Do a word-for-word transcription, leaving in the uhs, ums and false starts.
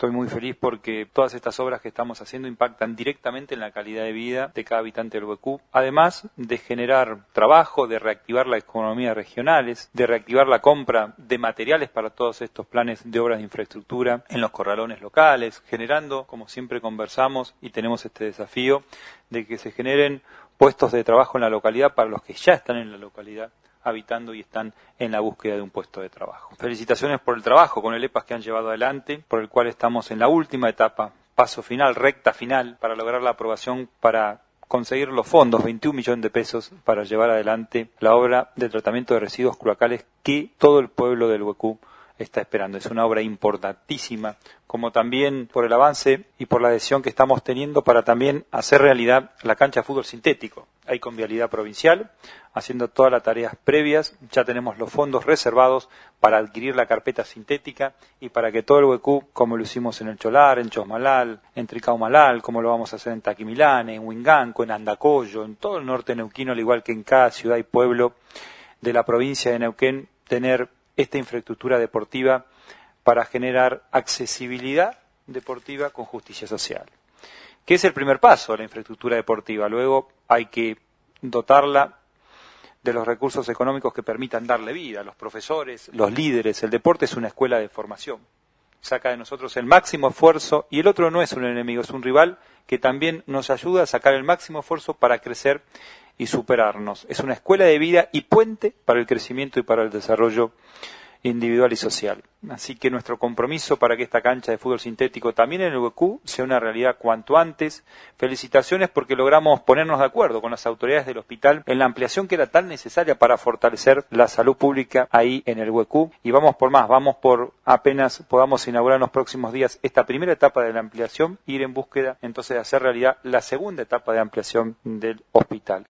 Estoy muy feliz porque todas estas obras que estamos haciendo impactan directamente en la calidad de vida de cada habitante del Huecú, además de generar trabajo, de reactivar la economía regionales, de reactivar la compra de materiales para todos estos planes de obras de infraestructura en los corralones locales, generando, como siempre conversamos y tenemos este desafío, de que se generen puestos de trabajo en la localidad para los que ya están en la localidad habitando y están en la búsqueda de un puesto de trabajo. Felicitaciones por el trabajo con el E P A S que han llevado adelante, por el cual estamos en la última etapa, paso final, recta final, para lograr la aprobación para conseguir los fondos, veintiún millones de pesos, para llevar adelante la obra de tratamiento de residuos cloacales que todo el pueblo del Huecú está esperando. Es una obra importantísima, como también por el avance y por la adhesión que estamos teniendo para también hacer realidad la cancha de fútbol sintético. Hay con Vialidad Provincial, haciendo todas las tareas previas, ya tenemos los fondos reservados para adquirir la carpeta sintética y para que todo el Huecú, como lo hicimos en el Cholar, en Chosmalal, en Tricaumalal, como lo vamos a hacer en Taquimilane, en Huinganco, en Andacollo, en todo el norte neuquino, al igual que en cada ciudad y pueblo de la provincia de Neuquén, tener esta infraestructura deportiva para generar accesibilidad deportiva con justicia social. Que es el primer paso, la infraestructura deportiva. Luego hay que dotarla de los recursos económicos que permitan darle vida. Los profesores, los líderes, el deporte es una escuela de formación. Saca de nosotros el máximo esfuerzo y el otro no es un enemigo, es un rival que también nos ayuda a sacar el máximo esfuerzo para crecer y superarnos. Es una escuela de vida y puente para el crecimiento y para el desarrollo individual y social. Así que nuestro compromiso para que esta cancha de fútbol sintético también en el Huecú sea una realidad cuanto antes. Felicitaciones porque logramos ponernos de acuerdo con las autoridades del hospital en la ampliación que era tan necesaria para fortalecer la salud pública ahí en el Huecú. Y vamos por más, vamos por apenas podamos inaugurar en los próximos días esta primera etapa de la ampliación, ir en búsqueda entonces de hacer realidad la segunda etapa de ampliación del hospital.